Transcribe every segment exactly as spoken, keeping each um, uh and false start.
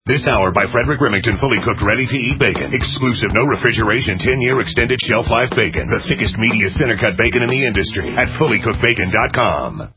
This hour by Frederick Remington, fully cooked, ready-to-eat bacon. Exclusive, no refrigeration, ten-year extended shelf life bacon. The thickest, meatiest center-cut bacon in the industry at fully cooked bacon dot com.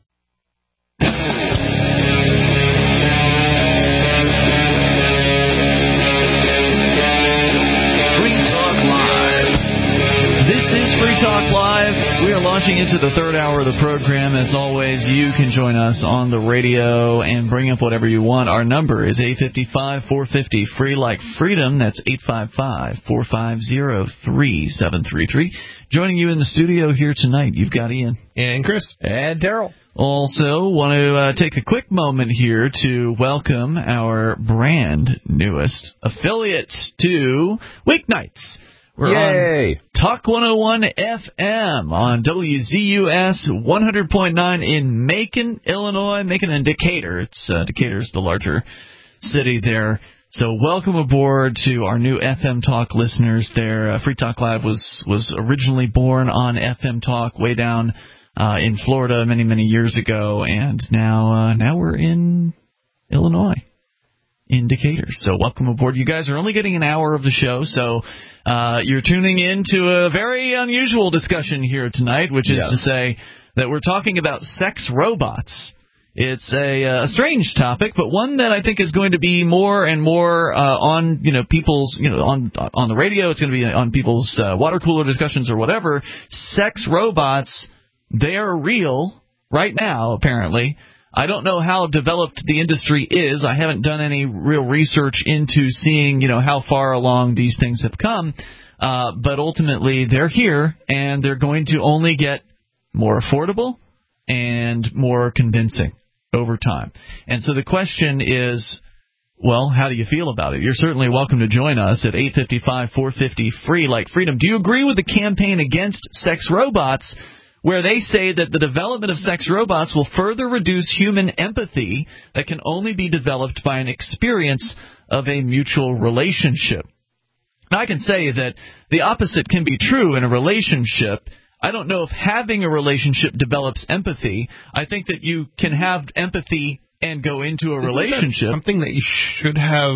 Free Talk Live. We are launching into the third hour of the program. As always, you can join us on the radio and bring up whatever you want. Our number is eight five five, four five zero, free like freedom. That's eight five five, four five zero, three seven three three. Joining you in the studio here tonight, you've got Ian. And Chris. And Daryl. Also, want to uh, take a quick moment here to welcome our brand newest affiliate to Weeknights. We're Yay. on Talk one oh one F M on W Z U S one hundred point nine in Macon, Illinois. Macon and Decatur. It's uh, Decatur's the larger city there. So welcome aboard to our new F M Talk listeners there. Uh, Free Talk Live was, was originally born on F M Talk way down uh, in Florida many, many years ago. And now, uh, now we're in Illinois. In Decatur. So welcome aboard. You guys are only getting an hour of the show, so uh, you're tuning in to a very unusual discussion here tonight, which is yes. to say that we're talking about sex robots. It's a, uh, a strange topic, but one that I think is going to be more and more uh, on, you know, people's, you know, on on the radio. It's going to be on people's uh, water cooler discussions or whatever. Sex robots, they are real right now, apparently. I don't know how developed the industry is. I haven't done any real research into seeing, you know, how far along these things have come. Uh, but ultimately, they're here, and they're going to only get more affordable and more convincing over time. And so the question is, well, how do you feel about it? You're certainly welcome to join us at eight five five, four five zero, free like freedom. Do you agree with the campaign against sex robots, where they say that the development of sex robots will further reduce human empathy that can only be developed by an experience of a mutual relationship? Now, I can say that the opposite can be true in a relationship. I don't know if having a relationship develops empathy. I think that you can have empathy and go into a Isn't relationship. That something that you should have...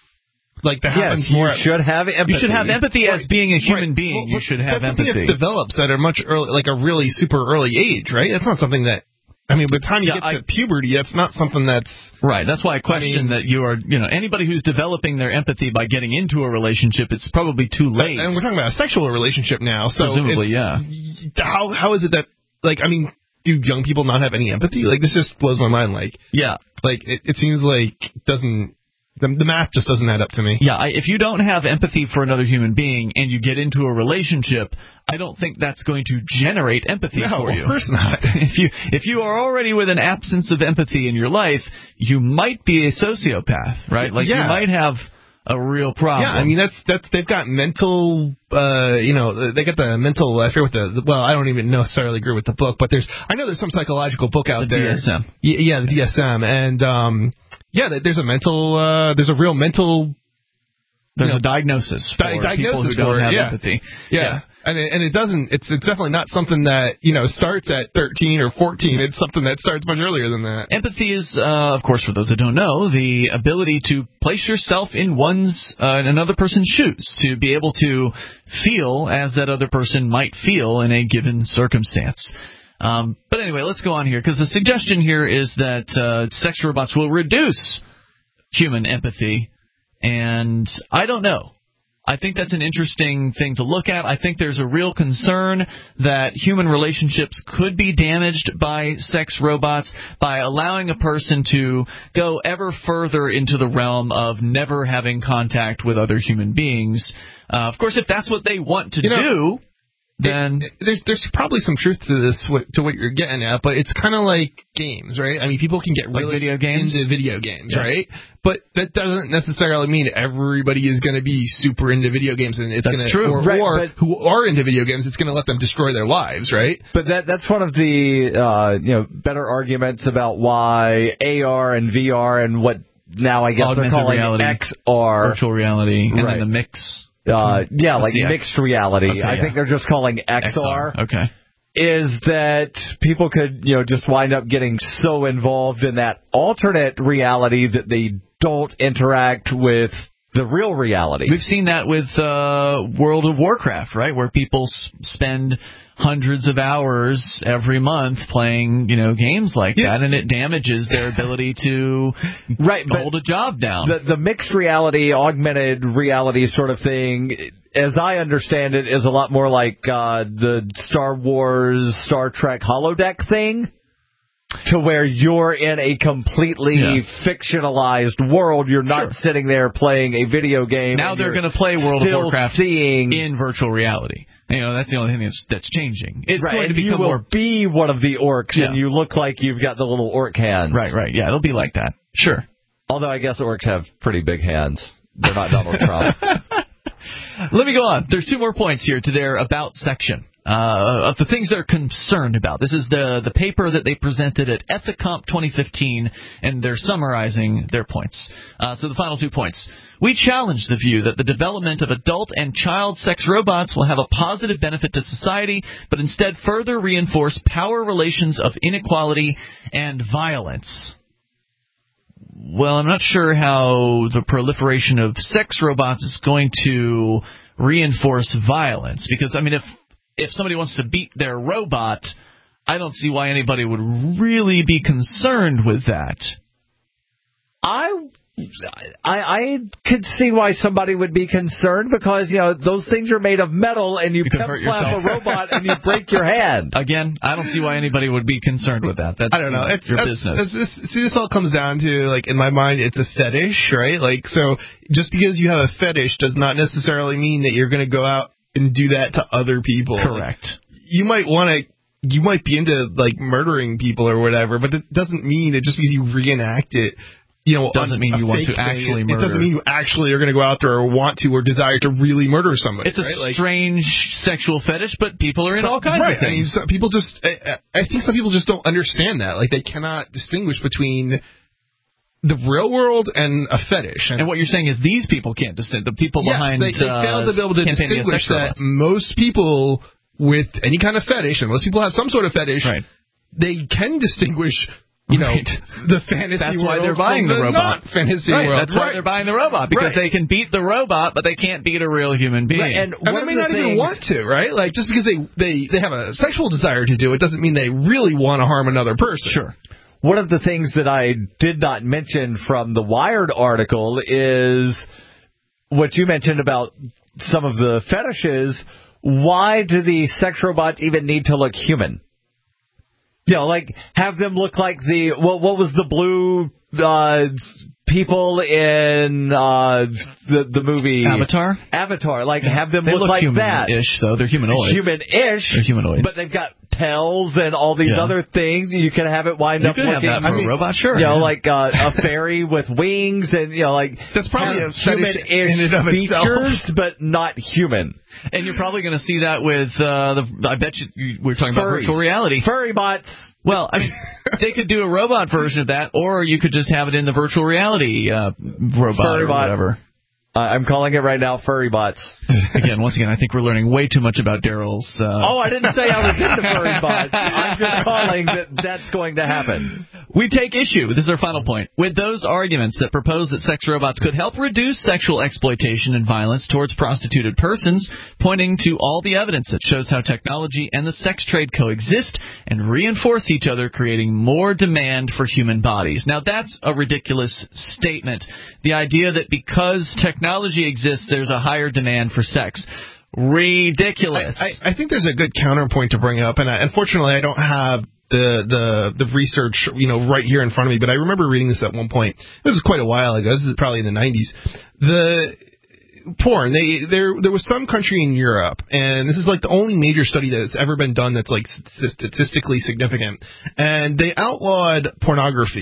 Like that happens yes, more. You should have empathy. You should have empathy right. as being a human right. being. Well, you should have that's empathy. Something that develops at a much early, like a really super early age, right? That's not something that. I mean, by the time you yeah, get I, to puberty, that's not something that's right. That's why I question I mean, that you are, you know, anybody who's developing their empathy by getting into a relationship, it's probably too late. And we're talking about a sexual relationship now, so presumably, yeah. How how is it that, like, I mean, do young people not have any empathy? Like, this just blows my mind. Like, yeah, like it, it seems like it doesn't. The, the math just doesn't add up to me. Yeah, I, if you don't have empathy for another human being and you get into a relationship, I don't think that's going to generate empathy no, for you. of course not. If you if you are already with an absence of empathy in your life, you might be a sociopath, right? Like yeah. you might have a real problem. Yeah, I mean that's that's they've got mental, uh, you know, they got the mental. I forget what the, the well, I don't even necessarily agree with the book, but there's I know there's some psychological book out the there. D S M. Yeah, yeah, the D S M, and um, yeah, there's a mental, uh, there's a real mental. There's you know, a diagnosis for di- diagnosis people who don't for it, have yeah. empathy. Yeah. yeah. And it, and it doesn't. It's it's definitely not something that you know starts at thirteen or fourteen. It's something that starts much earlier than that. Empathy is, uh, of course, for those that don't know, the ability to place yourself in one's uh, in another person's shoes, to be able to feel as that other person might feel in a given circumstance. Um, but anyway, let's go on here, because the suggestion here is that uh, sex robots will reduce human empathy, and I don't know. I think that's an interesting thing to look at. I think there's a real concern that human relationships could be damaged by sex robots by allowing a person to go ever further into the realm of never having contact with other human beings. Uh, of course, if that's what they want to you know, do, then it, there's there's probably some truth to this, to what you're getting at, but it's kind of like games, right? I mean, people can get really like video games? into video games, yeah. right? But that doesn't necessarily mean everybody is going to be super into video games, and it's that's gonna, true. Or, right, or who are into video games, it's going to let them destroy their lives, right? But that that's one of the uh, you know better arguments about why A R and V R and what now I guess Augmented they're calling reality, X R, virtual reality, and right. then the mix. Uh, yeah, like the mixed reality. Okay, I yeah. think they're just calling X R. X R. Okay. is that people could, you know, just wind up getting so involved in that alternate reality that they don't interact with the real reality. We've seen that with uh, World of Warcraft, right, where people s- spend hundreds of hours every month playing, you know, games like yeah. that, and it damages their ability to right, hold a job down. The, the mixed reality, augmented reality sort of thing, as I understand it, is a lot more like uh, the Star Wars, Star Trek holodeck thing, to where you're in a completely yeah. fictionalized world. You're not sure. sitting there playing a video game. Now they're going to play World of Warcraft seeing in virtual reality. You know, that's the only thing that's, that's changing. It's right, going to become you will more... be one of the orcs, yeah. and you look like you've got the little orc hands. Right, right. Yeah, it'll be like that. Sure. Although I guess orcs have pretty big hands. They're not Donald Trump. Let me go on. There's two more points here to their About section. Uh, of the things they're concerned about. This is the the paper that they presented at Ethicomp twenty fifteen, and they're summarizing their points. Uh, so the final two points. We challenge the view that the development of adult and child sex robots will have a positive benefit to society, but instead further reinforce power relations of inequality and violence. Well, I'm not sure how the proliferation of sex robots is going to reinforce violence, because, I mean, if If somebody wants to beat their robot, I don't see why anybody would really be concerned with that. I, I, I could see why somebody would be concerned, because, you know, those things are made of metal, and you, you pimp slap a robot and you break your hand. Again, I don't see why anybody would be concerned with that. That's I don't know. It's, your it's, business. It's, it's, see, this all comes down to, like, in my mind, it's a fetish, right? Like, so just because you have a fetish does not necessarily mean that you're going to go out and do that to other people. Correct. You might want to, you might be into, like, murdering people or whatever, but it doesn't mean that just because you reenact it, you know, doesn't mean you want to thing, actually it, murder. It doesn't mean you actually are going to go out there or want to or desire to really murder somebody. It's a right? like, strange sexual fetish, but people are in all kinds right. of things. I mean, some people just, I, I think some people just don't understand that. Like, they cannot distinguish between the real world and a fetish. And, and what you're saying is these people can't distinguish. The people yes, behind they, they uh, fail to be able to distinguish that most people with any kind of fetish, and most people have some sort of fetish, right. they can distinguish, you know, right. the fantasy That's world. That's why they're buying the, the robot. Fantasy right. world. That's right. why they're buying the robot, because right. they can beat the robot, but they can't beat a real human being. Right. And, and they may not things... even want to, right? Like, just because they, they, they have a sexual desire to do it doesn't mean they really want to harm another person. Sure. One of the things that I did not mention from the Wired article is what you mentioned about some of the fetishes. Why do the sex robots even need to look human? You know, like, have them look like the, what, what was the blue uh, people in uh, the the movie Avatar? Avatar. Like, have them they look, look like human-ish, that. Ish, though. They're humanoids. Human-ish. They're humanoids. But they've got tails and all these yeah. other things. You can have it wind you up could looking. have that for I mean, a robot, sure. You know, yeah. like uh, a fairy with wings, and, you know, like, that's probably a human-ish in and of features, itself. But not human. And you're probably going to see that with uh, the. I bet you, you we're talking Furries. about virtual reality. Furry bots. Well, I mean, they could do a robot version of that, or you could just have it in the virtual reality uh, robot Furry or bot. whatever. Uh, I'm calling it right now furry bots. Again, once again, I think we're learning way too much about Daryl's... Uh... Oh, I didn't say I was into furry bots. I'm just calling that that's going to happen. We take issue, this is our final point, with those arguments that propose that sex robots could help reduce sexual exploitation and violence towards prostituted persons, pointing to all the evidence that shows how technology and the sex trade coexist and reinforce each other, creating more demand for human bodies. Now, that's a ridiculous statement. The idea that because technology exists, there's a higher demand for sex. Ridiculous. I, I, I think there's a good counterpoint to bring up, and I, unfortunately I don't have the, the the research, you know, right here in front of me, but I remember reading this at one point. This was quite a while ago. This is probably in the nineties. The porn, they there there was some country in Europe, and this is like the only major study that's ever been done that's like statistically significant, and they outlawed pornography.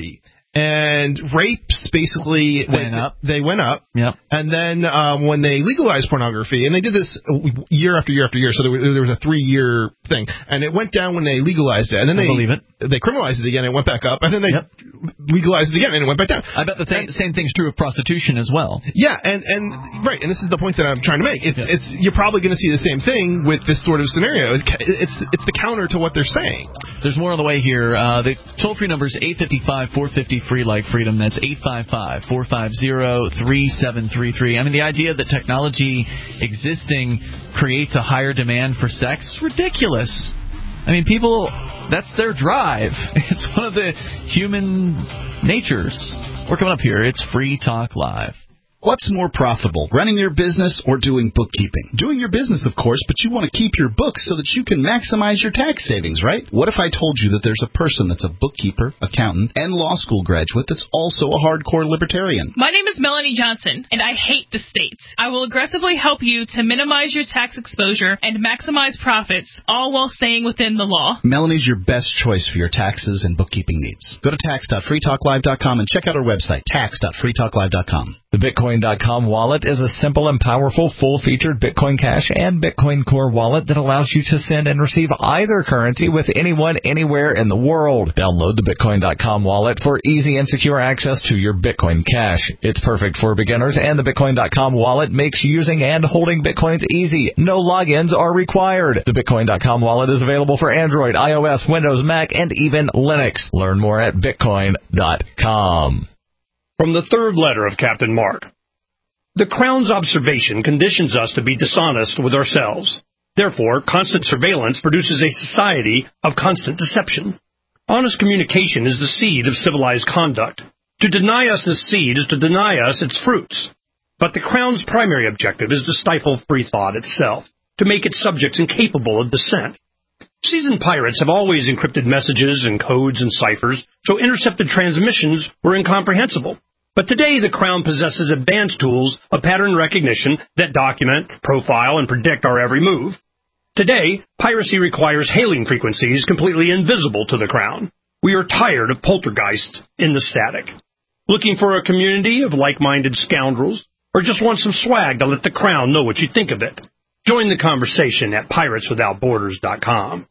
And rapes basically went they, up. They went up. Yep. And then um, when they legalized pornography, and they did this year after year after year, so there was, there was a three-year thing, and it went down when they legalized it, and then I they believe it. they criminalized it again, and it went back up, and then they Yep. legalized it again, and it went back down. I bet the th- same thing's true of prostitution as well. Yeah, and, and right, and this is the point that I'm trying to make. It's Yeah. it's you're probably going to see the same thing with this sort of scenario. It's it's the counter to what they're saying. There's more on the way here. Uh, the toll-free number is eight five five, four five zero, free like freedom. That's eight five five, four five zero, three seven three three. I mean, the idea that technology existing creates a higher demand for sex is ridiculous. I mean, people, that's their drive. It's one of the human natures. We're coming up here. It's Free Talk Live. What's more profitable, running your business or doing bookkeeping? Doing your business, of course, but you want to keep your books so that you can maximize your tax savings, right? What if I told you that there's a person that's a bookkeeper, accountant, and law school graduate that's also a hardcore libertarian? My name is Melanie Johnson, and I hate the state. I will aggressively help you to minimize your tax exposure and maximize profits, all while staying within the law. Melanie's your best choice for your taxes and bookkeeping needs. Go to tax dot free talk live dot com and check out our website, tax dot free talk live dot com. The Bitcoin dot com wallet is a simple and powerful full-featured Bitcoin Cash and Bitcoin Core wallet that allows you to send and receive either currency with anyone, anywhere in the world. Download the Bitcoin dot com wallet for easy and secure access to your Bitcoin Cash. It's perfect for beginners, and the Bitcoin dot com wallet makes using and holding Bitcoins easy. No logins are required. The Bitcoin dot com wallet is available for Android, iOS, Windows, Mac, and even Linux. Learn more at Bitcoin dot com. From the third letter of Captain Mark. The Crown's observation conditions us to be dishonest with ourselves. Therefore, constant surveillance produces a society of constant deception. Honest communication is the seed of civilized conduct. To deny us this seed is to deny us its fruits. But the Crown's primary objective is to stifle free thought itself, to make its subjects incapable of dissent. Seasoned pirates have always encrypted messages and codes and ciphers, so intercepted transmissions were incomprehensible. But today, the Crown possesses advanced tools of pattern recognition that document, profile, and predict our every move. Today, piracy requires hailing frequencies completely invisible to the Crown. We are tired of poltergeists in the static. Looking for a community of like-minded scoundrels, or just want some swag to let the Crown know what you think of it? Join the conversation at pirates without borders dot com.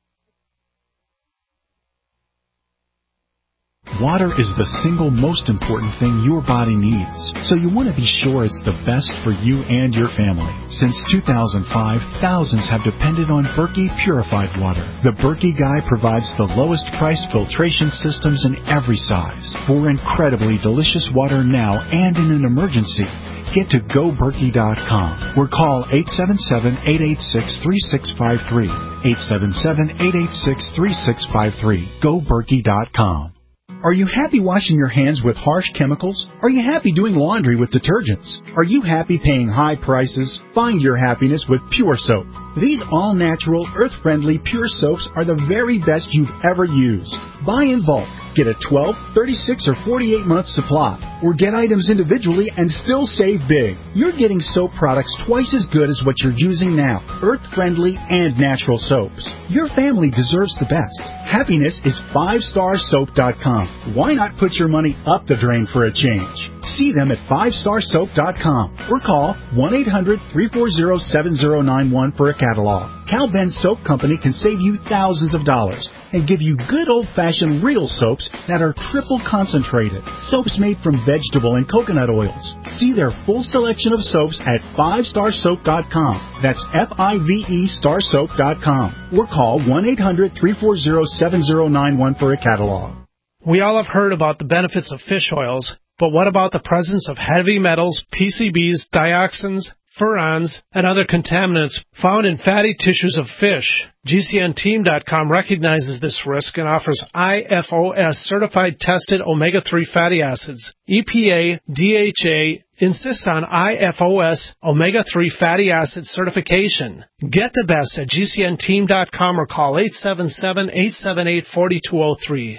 Water is the single most important thing your body needs, so you want to be sure it's the best for you and your family. Since two thousand five, thousands have depended on Berkey purified water. The Berkey Guy provides the lowest priced filtration systems in every size for incredibly delicious water now and in an emergency. Get to go berkey dot com or call eight seven seven, eight eight six, three six five three. eight seven seven, eight eight six, three six five three. go berkey dot com. Are you happy washing your hands with harsh chemicals? Are you happy doing laundry with detergents? Are you happy paying high prices? Find your happiness with Pure Soap. These all-natural, earth-friendly Pure Soaps are the very best you've ever used. Buy in bulk. Get a twelve, thirty-six, or forty-eight month supply. Or get items individually and still save big. You're getting soap products twice as good as what you're using now. Earth-friendly and natural soaps. Your family deserves the best. Happiness is five star soap dot com. Why not put your money up the drain for a change? See them at five star soap dot com or call one eight hundred, three four zero, seven zero nine one for a catalog. Cal Ben Soap Company can save you thousands of dollars and give you good old-fashioned real soaps that are triple concentrated. Soaps made from vegetable and coconut oils. See their full selection of soaps at five star soap dot com. That's F I V E star soap dot com. Or call one eight hundred, three four zero, seven zero nine one for a catalog. We all have heard about the benefits of fish oils, but what about the presence of heavy metals, P C Bs, dioxins, furans, and other contaminants found in fatty tissues of fish? G C N team dot com recognizes this risk and offers I F O S-certified tested omega three fatty acids. E P A, D H A insist on I F O S omega three fatty acid certification. Get the best at G C N team dot com or call eight seven seven, eight seven eight, four two zero three.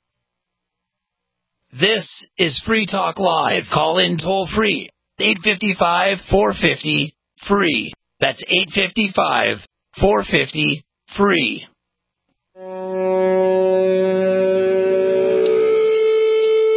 This is Free Talk Live. Call in toll free. eight five five, four five zero, free. That's eight five five, four five zero, free.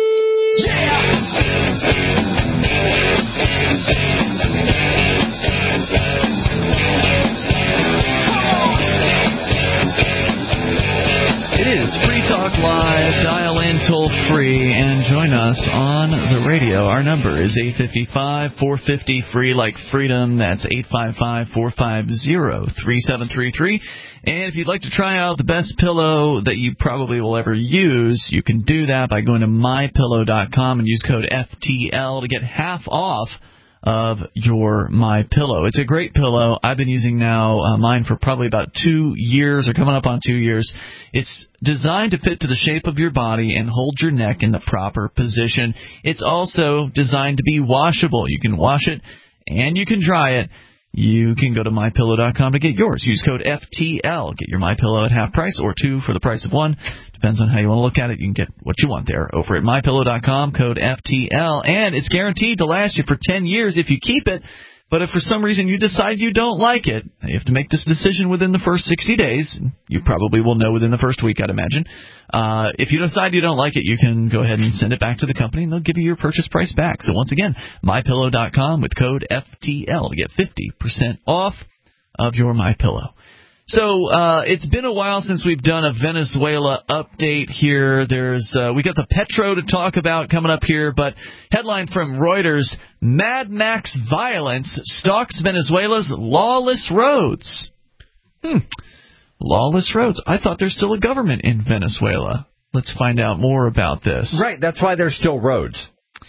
Our number is eight five five, four five zero, free like freedom. That's eight five five, four five zero, three seven three three. And if you'd like to try out the best pillow that you probably will ever use, you can do that by going to my pillow dot com and use code F T L to get half off of your MyPillow. It's a great pillow. I've been using now uh, mine for probably about two years or coming up on two years. It's designed to fit to the shape of your body and hold your neck in the proper position. It's also designed to be washable. You can wash it and you can dry it. You can go to my pillow dot com to get yours. Use code F T L. Get your MyPillow at half price or two for the price of one. Depends on how you want to look at it. You can get what you want there over at my pillow dot com, code F T L. And it's guaranteed to last you for ten years if you keep it. But if for some reason you decide you don't like it, you have to make this decision within the first sixty days. You probably will know within the first week, I'd imagine. Uh, if you decide you don't like it, you can go ahead and send it back to the company, and they'll give you your purchase price back. So once again, my pillow dot com with code F T L to get fifty percent off of your MyPillow. So uh, it's been a while since we've done a Venezuela update here. There's uh, we got the Petro to talk about coming up here, but headline from Reuters: Mad Max violence stalks Venezuela's lawless roads. Hmm. Lawless roads. I thought there's still a government in Venezuela. Let's find out more about this. Right, that's why there's still roads.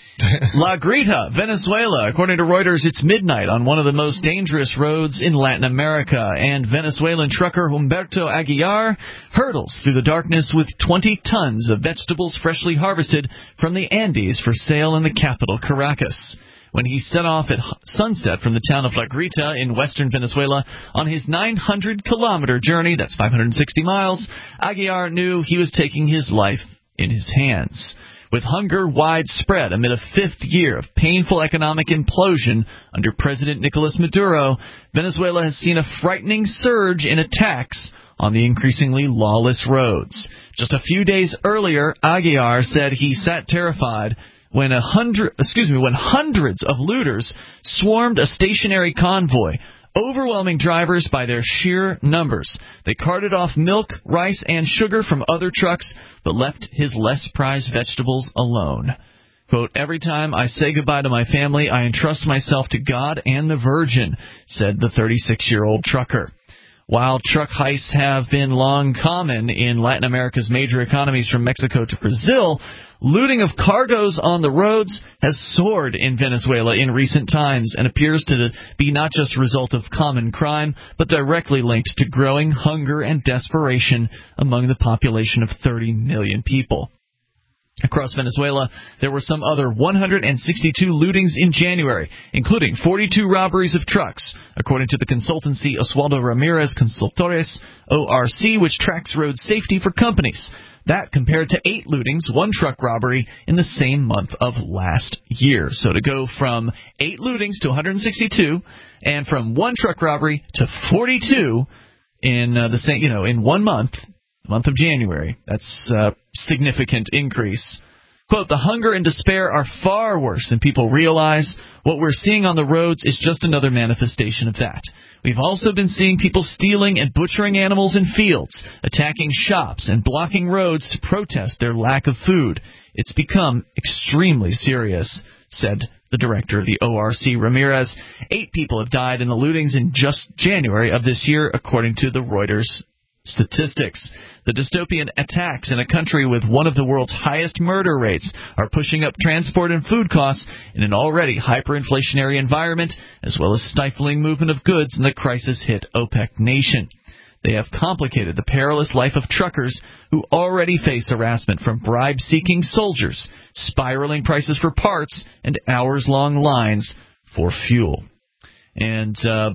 La Grita, Venezuela. According to Reuters, it's midnight on one of the most dangerous roads in Latin America, and Venezuelan trucker Humberto Aguiar hurdles through the darkness with twenty tons of vegetables freshly harvested from the Andes for sale in the capital, Caracas. When he set off at sunset from the town of La Grita in western Venezuela on his nine hundred kilometer journey, that's five hundred sixty miles, Aguiar knew he was taking his life in his hands. With hunger widespread amid a fifth year of painful economic implosion under President Nicolas Maduro, Venezuela has seen a frightening surge in attacks on the increasingly lawless roads. Just a few days earlier, Aguiar said he sat terrified when a hundred, excuse me, when hundreds of looters swarmed a stationary convoy, overwhelming drivers by their sheer numbers. They carted off milk, rice, and sugar from other trucks, but left his less prized vegetables alone. Quote, "Every time I say goodbye to my family, I entrust myself to God and the Virgin," said the thirty-six-year-old trucker. While truck heists have been long common in Latin America's major economies from Mexico to Brazil, looting of cargoes on the roads has soared in Venezuela in recent times and appears to be not just a result of common crime, but directly linked to growing hunger and desperation among the population of thirty million people. Across Venezuela, there were some other one hundred sixty-two lootings in January, including forty-two robberies of trucks, according to the consultancy Oswaldo Ramirez Consultores, O R C, which tracks road safety for companies. That compared to eight lootings, one truck robbery in the same month of last year. So to go from eight lootings to one hundred sixty-two, and from one truck robbery to forty-two in uh, the same, you know, in one month. Month of January. That's a significant increase. Quote, "The hunger and despair are far worse than people realize. What we're seeing on the roads is just another manifestation of that. We've also been seeing people stealing and butchering animals in fields, attacking shops, and blocking roads to protest their lack of food. It's become extremely serious," said the director of the O R C, Ramirez. Eight people have died in the lootings in just January of this year, according to the Reuters statistics. The dystopian attacks in a country with one of the world's highest murder rates are pushing up transport and food costs in an already hyperinflationary environment, as well as stifling movement of goods in the crisis-hit OPEC nation. They have complicated the perilous life of truckers who already face harassment from bribe-seeking soldiers, spiraling prices for parts, and hours-long lines for fuel. And, uh...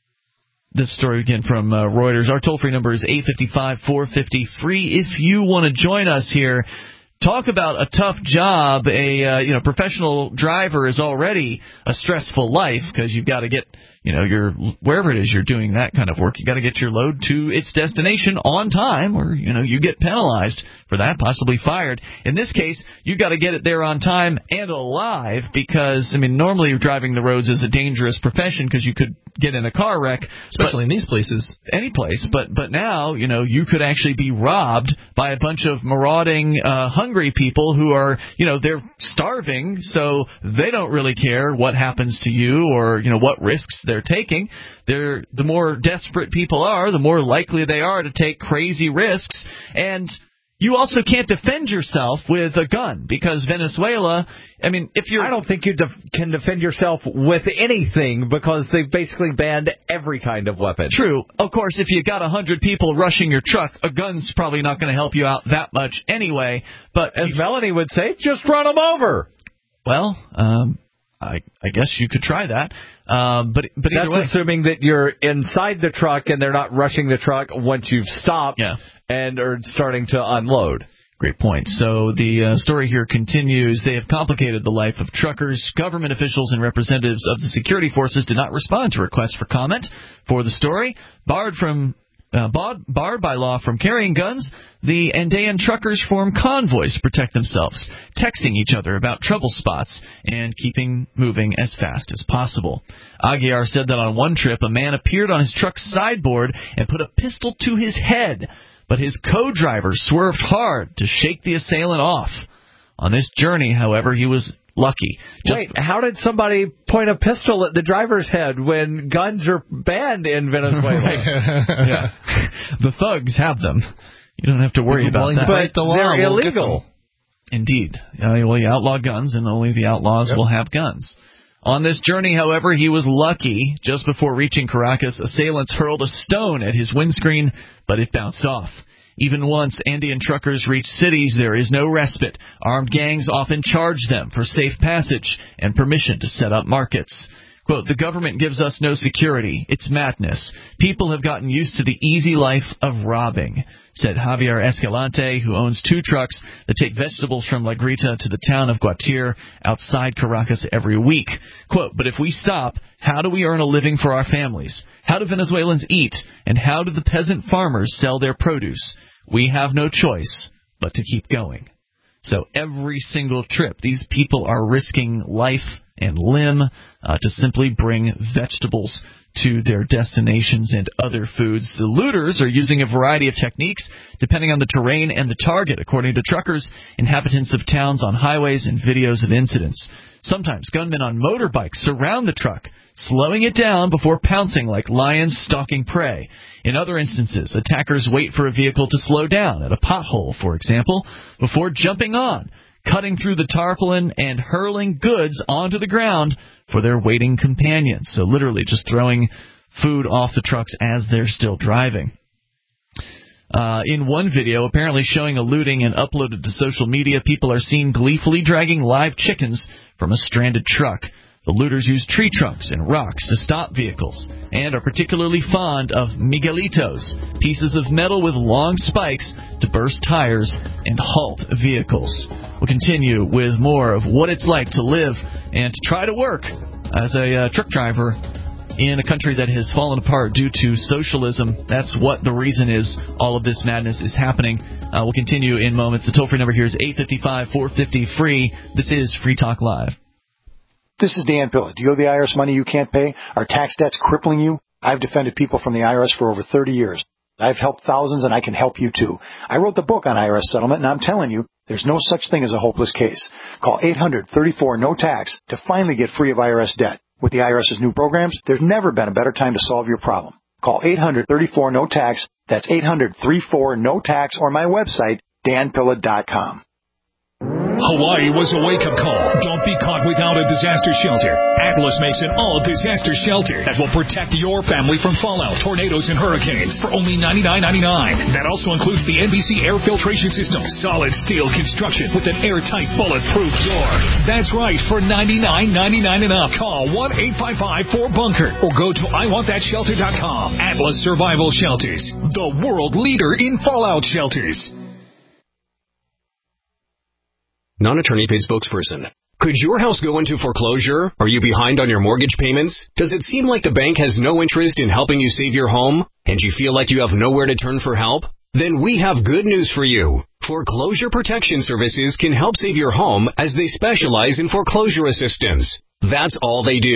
this story again from uh, Reuters. Our toll-free number is eight five five, four five zero, free. If you want to join us here, talk about a tough job. A uh, you know professional driver is already a stressful life because you've got to get you know your wherever it is you're doing that kind of work. You got to get your load to its destination on time, or you know you get penalized for that, possibly fired. In this case, you got to get it there on time and alive because I mean normally driving the roads is a dangerous profession because you could get in a car wreck, especially in these places, any place. But but now you know you could actually be robbed by a bunch of marauding uh, hunger hungry people who are, you know, they're starving, so they don't really care what happens to you or, you know, what risks they're taking. They're, the more desperate people are, the more likely they are to take crazy risks. And you also can't defend yourself with a gun because Venezuela, I mean, if you're... I don't think you def- can defend yourself with anything because they've basically banned every kind of weapon. True. Of course, if you got a hundred people rushing your truck, a gun's probably not going to help you out that much anyway. But as Melanie would say, just run them over. Well, um... I, I guess you could try that, um, but but either That's way, assuming that you're inside the truck and they're not rushing the truck once you've stopped yeah. and are starting to unload. Great point. So the uh, story here continues. They have complicated the life of truckers. Government officials and representatives of the security forces did not respond to requests for comment for the story. Barred from Uh, barred by law from carrying guns, the Andean truckers form convoys to protect themselves, texting each other about trouble spots and keeping moving as fast as possible. Aguiar said that on one trip, a man appeared on his truck's sideboard and put a pistol to his head, but his co-driver swerved hard to shake the assailant off. On this journey, however, he was lucky. Just, Wait, how did somebody point a pistol at the driver's head when guns are banned in Venezuela? Yeah. The thugs have them. You don't have to worry about that. But the law, they're we'll illegal. Indeed. Uh, well, you outlaw guns, and only the outlaws yep. will have guns. On this journey, however, he was lucky. Just before reaching Caracas, assailants hurled a stone at his windscreen, but it bounced off. Even once Andean truckers reach cities, there is no respite. Armed gangs often charge them for safe passage and permission to set up markets. Quote, the government gives us no security. It's madness. People have gotten used to the easy life of robbing, said Javier Escalante, who owns two trucks that take vegetables from La Grita to the town of Guatir outside Caracas every week. Quote, but if we stop, how do we earn a living for our families? How do Venezuelans eat? And how do the peasant farmers sell their produce? We have no choice but to keep going. So every single trip, these people are risking life and limb uh, to simply bring vegetables to their destinations and other foods. The looters are using a variety of techniques depending on the terrain and the target. According to truckers, inhabitants of towns on highways and videos of incidents. Sometimes gunmen on motorbikes surround the truck, slowing it down before pouncing like lions stalking prey. In other instances, attackers wait for a vehicle to slow down at a pothole, for example, before jumping on, cutting through the tarpaulin and hurling goods onto the ground for their waiting companions. So literally just throwing food off the trucks as they're still driving. Uh, in one video, apparently showing a looting and uploaded to social media, people are seen gleefully dragging live chickens from a stranded truck. The looters use tree trunks and rocks to stop vehicles and are particularly fond of miguelitos, pieces of metal with long spikes to burst tires and halt vehicles. We'll continue with more of what it's like to live and to try to work as a uh, truck driver in a country that has fallen apart due to socialism. That's what the reason is all of this madness is happening. Uh, we'll continue in moments. The toll-free number here is eight five five, four five zero, free. This is Free Talk Live. This is Dan Pilla. Do you owe the I R S money you can't pay? Are tax debts crippling you? I've defended people from the I R S for over thirty years. I've helped thousands, and I can help you, too. I wrote the book on I R S settlement, and I'm telling you, there's no such thing as a hopeless case. Call eight hundred, thirty-four, no tax to finally get free of I R S debt. With the IRS's new programs, there's never been a better time to solve your problem. Call eight hundred, thirty-four, no tax. That's eight hundred, thirty-four, no tax, or my website, dan pilla dot com. Hawaii was a wake-up call. Don't be caught without a disaster shelter. Atlas makes an all-disaster shelter that will protect your family from fallout, tornadoes, and hurricanes for only ninety-nine ninety-nine. That also includes the N B C air filtration system, solid steel construction with an airtight, bulletproof door. That's right, for ninety-nine ninety-nine and up. Call one eight five five, four bunker or go to I want that shelter dot com. Atlas Survival Shelters, the world leader in fallout shelters. Non-attorney paid spokesperson. Could your house go into foreclosure? Are you behind on your mortgage payments? Does it seem like the bank has no interest in helping you save your home? And you feel like you have nowhere to turn for help? Then we have good news for you. Foreclosure Protection Services can help save your home as they specialize in foreclosure assistance. That's all they do.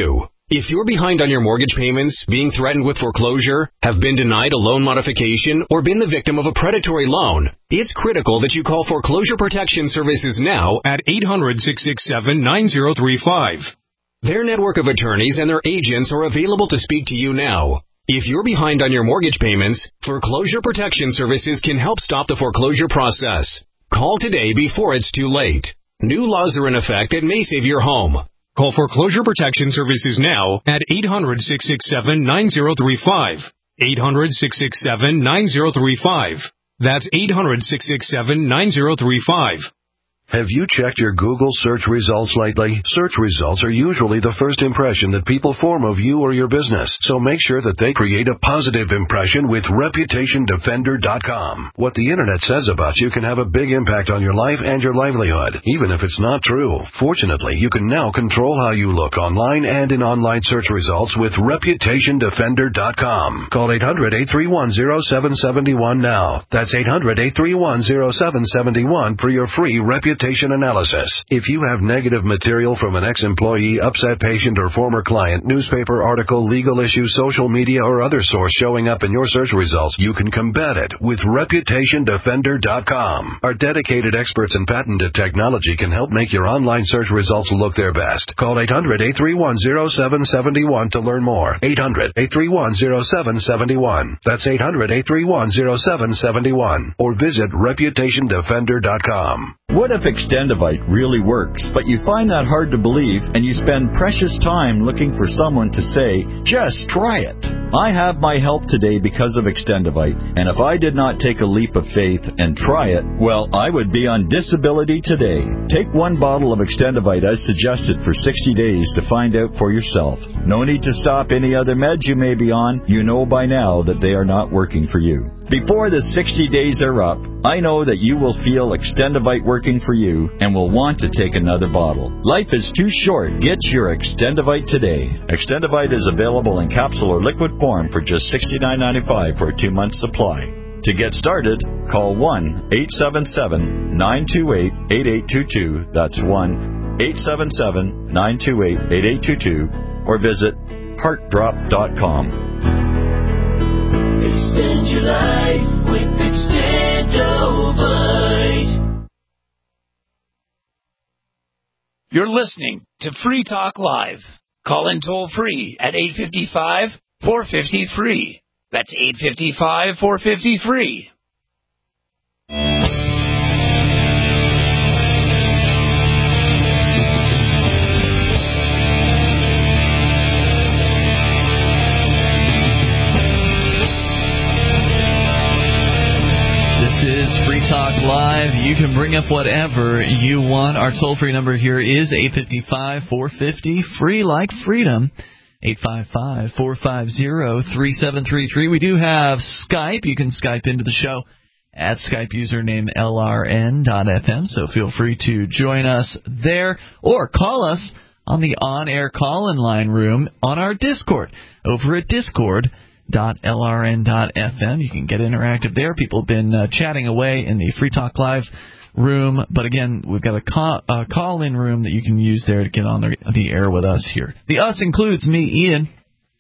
If you're behind on your mortgage payments, being threatened with foreclosure, have been denied a loan modification, or been the victim of a predatory loan, it's critical that you call Foreclosure Protection Services now at eight hundred, six six seven, nine zero three five. Their network of attorneys and their agents are available to speak to you now. If you're behind on your mortgage payments, Foreclosure Protection Services can help stop the foreclosure process. Call today before it's too late. New laws are in effect that may save your home. Call Foreclosure Protection Services now at eight hundred, six six seven, nine zero three five. eight hundred, six six seven, nine zero three five. That's eight hundred, six six seven, nine zero three five. Have you checked your Google search results lately? Search results are usually the first impression that people form of you or your business, so make sure that they create a positive impression with Reputation Defender dot com. What the Internet says about you can have a big impact on your life and your livelihood, even if it's not true. Fortunately, you can now control how you look online and in online search results with Reputation Defender dot com. Call eight hundred, eight three one, zero seven seven one now. That's eight hundred, eight three one, zero seven seven one for your free Reputation analysis. If you have negative material from an ex-employee, upset patient, or former client, newspaper article, legal issue, social media, or other source showing up in your search results, you can combat it with Reputation Defender dot com. Our dedicated experts in patented technology can help make your online search results look their best. Call eight hundred, eight three one, zero seven seven one to learn more. eight hundred, eight three one, zero seven seven one. That's eight hundred, eight three one, zero seven seven one. Or visit Reputation Defender dot com. What if Extendivite really works, but you find that hard to believe and you spend precious time looking for someone to say, just try it? I have my help today because of Extendivite, and if I did not take a leap of faith and try it, well, I would be on disability today. Take one bottle of Extendivite as suggested for sixty days to find out for yourself. No need to stop any other meds you may be on. You know by now that they are not working for you. Before the sixty days are up, I know that you will feel Extendivite working for you and will want to take another bottle. Life is too short. Get your Extendivite today. Extendivite is available in capsule or liquid form for just sixty-nine ninety-five for a two-month supply. To get started, call one eight seven seven, nine two eight, eight eight two two. That's one eight seven seven, nine two eight, eight eight two two. Or visit heart drop dot com. Extend your life with Extendovite. You're listening to Free Talk Live. Call in toll free at eight five five, four five zero, free. That's eight five five, four five zero, free. Free Talk Live. You can bring up whatever you want. Our toll-free number here is eight five five, four five zero, free like freedom. eight five five, four five zero, three seven three three. We do have Skype. You can Skype into the show at Skype username L R N dot F M, so feel free to join us there or call us on the on-air call-in line room on our Discord over at Discord. Dot L R N dot F M. You can get interactive there. People have been uh, chatting away in the Free Talk Live room, but again, we've got a call, uh, call-in room that you can use there to get on the, the air with us here. The us includes me, Ian,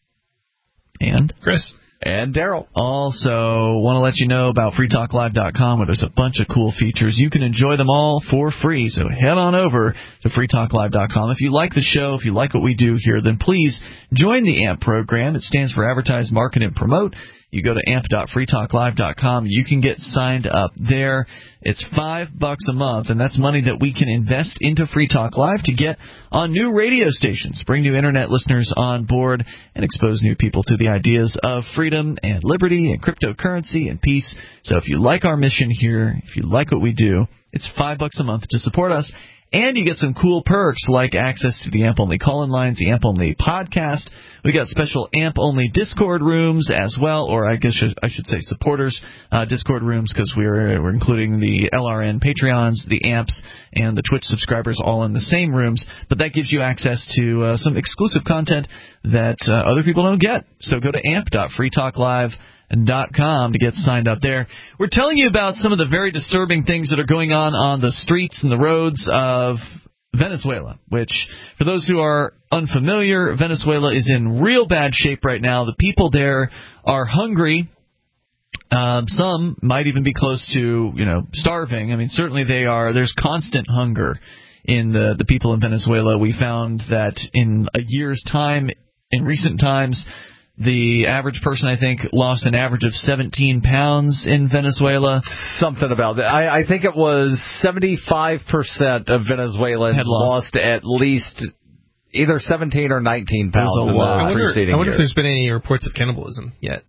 and Chris. And Daryl. Also, want to let you know about free talk live dot com, where there's a bunch of cool features. You can enjoy them all for free, so head on over to free talk live dot com. If you like the show, if you like what we do here, then please join the A M P program. It stands for Advertise, Market, and Promote. You go to amp dot free talk live dot com. You can get signed up there. It's five bucks a month, and that's money that we can invest into Free Talk Live to get on new radio stations, bring new Internet listeners on board, and expose new people to the ideas of freedom and liberty and cryptocurrency and peace. So if you like our mission here, if you like what we do, it's five bucks a month to support us. And you get some cool perks like access to the A M P-only call-in lines, the A M P-only podcast. We got special A M P-only Discord rooms as well, or I guess I should say supporters uh, Discord rooms, because we're we're including the L R N Patreons, the A M Ps, and the Twitch subscribers all in the same rooms. But that gives you access to uh, some exclusive content that uh, other people don't get. So go to amp dot free talk live dot com to get signed up there. We're telling you about some of the very disturbing things that are going on on the streets and the roads of Venezuela, which, for those who are unfamiliar, Venezuela is in real bad shape right now. The people there are hungry. Um, some might even be close to, you know, starving. I mean, certainly they are. There's constant hunger in the, the people in Venezuela. We found that in a year's time, in recent times, the average person, I think, lost an average of seventeen pounds in Venezuela. Something about that. I, I think it was seventy-five percent of Venezuelans Had lost. lost at least either seventeen or nineteen pounds in the I wonder, preceding I wonder year. if there's been any reports of cannibalism yet.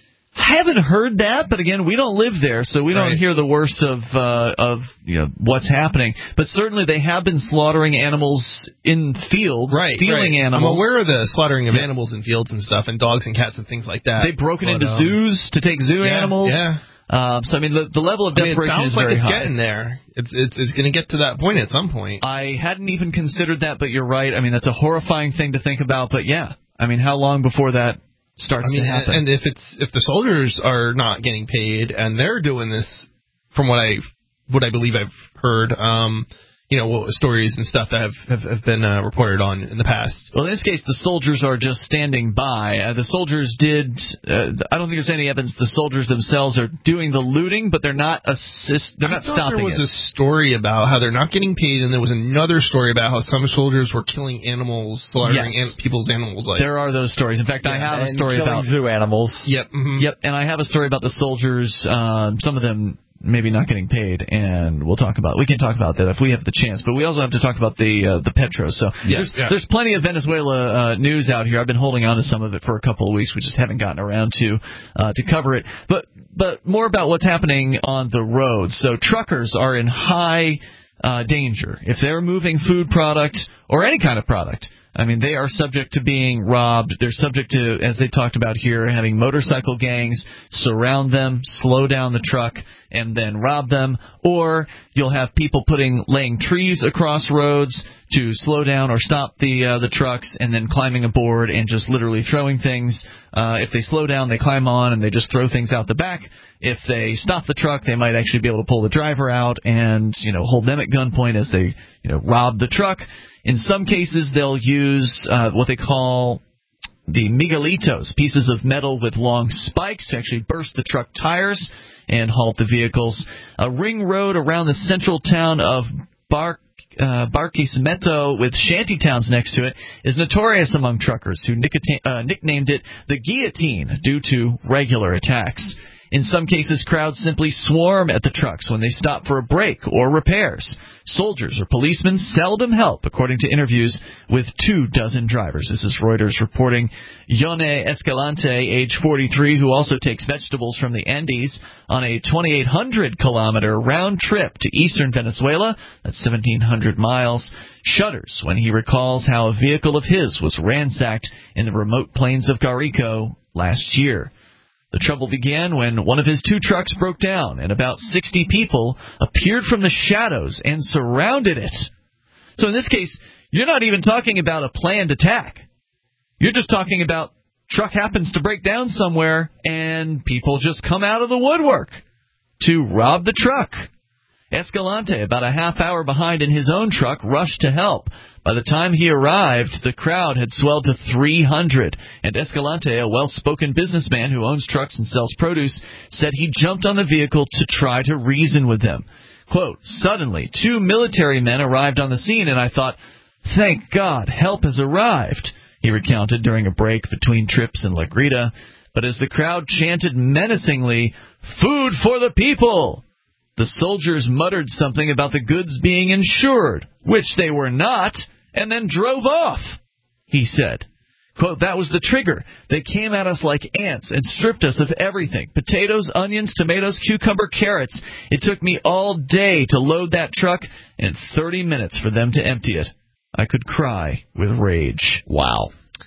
I haven't heard that, but again, we don't live there, so we don't Right. hear the worst of uh, of you know what's happening. But certainly, they have been slaughtering animals in fields, Right, stealing right. animals. I'm aware of the slaughtering of Yeah. animals in fields and stuff, and dogs and cats and things like that. They've broken But, into um, zoos to take zoo yeah, animals. Yeah. Um, so I mean, the, the level of I mean, desperation it sounds is like very it's high. getting there. It's it's, it's going to get to that point at some point. I hadn't even considered that, but you're right. I mean, that's a horrifying thing to think about. But yeah, I mean, how long before that starts I mean, to happen? and if it's if the soldiers are not getting paid and they're doing this, from what I what I believe I've heard, um, you know, stories and stuff that have have, have been uh, reported on in the past. Well, in this case, the soldiers are just standing by. Uh, the soldiers did. Uh, I don't think there's any evidence the soldiers themselves are doing the looting, but they're not assist. They're I not thought stopping there was it. a story about how they're not getting paid, and there was another story about how some soldiers were killing animals, slaughtering Yes. an- people's animals. Like There are those stories. In fact, I have a And story killing about zoo animals. Yep. Mm-hmm. Yep, and I have a story about the soldiers. Um, some of them maybe not getting paid, and we'll talk about. We can talk about that if we have the chance. But we also have to talk about the uh, the Petro. So Yeah, there's, yeah. there's plenty of Venezuela uh, news out here. I've been holding on to some of it for a couple of weeks. We just haven't gotten around to uh, to cover it. But but more about what's happening on the road. So truckers are in high uh, danger if they're moving food product or any kind of product. I mean, they are subject to being robbed. They're subject to, as they talked about here, having motorcycle gangs surround them, slow down the truck, and then rob them. Or you'll have people putting laying trees across roads to slow down or stop the uh, the trucks, and then climbing aboard and just literally throwing things. Uh, if they slow down, they climb on and they just throw things out the back. If they stop the truck, they might actually be able to pull the driver out and, you know, hold them at gunpoint as they, you know, rob the truck. In some cases, they'll use uh, what they call the Miguelitos, pieces of metal with long spikes to actually burst the truck tires and halt the vehicles. A ring road around the central town of Bar- uh, Barquisimeto with shanty towns next to it is notorious among truckers who nicota- uh, nicknamed it the guillotine due to regular attacks. In some cases, crowds simply swarm at the trucks when they stop for a break or repairs. Soldiers or policemen seldom help, according to interviews with two dozen drivers. This is Reuters reporting. Yone Escalante, age forty-three, who also takes vegetables from the Andes on a twenty-eight hundred kilometer round trip to eastern Venezuela, that's seventeen hundred miles, shudders when he recalls how a vehicle of his was ransacked in the remote plains of Guarico last year. The trouble began when one of his two trucks broke down and about sixty people appeared from the shadows and surrounded it. So in this case, you're not even talking about a planned attack. You're just talking about truck happens to break down somewhere and people just come out of the woodwork to rob the truck. Escalante, about a half hour behind in his own truck, rushed to help. By the time he arrived, the crowd had swelled to three hundred, and Escalante, a well-spoken businessman who owns trucks and sells produce, said he jumped on the vehicle to try to reason with them. Quote, suddenly, two military men arrived on the scene, and I thought, thank God, help has arrived, he recounted during a break between trips in La Grita. But as the crowd chanted menacingly, food for the people, the soldiers muttered something about the goods being insured, which they were not, and then drove off, he said. Quote, that was the trigger. They came at us like ants and stripped us of everything. Potatoes, onions, tomatoes, cucumber, carrots. It took me all day to load that truck and thirty minutes for them to empty it. I could cry with rage. Wow.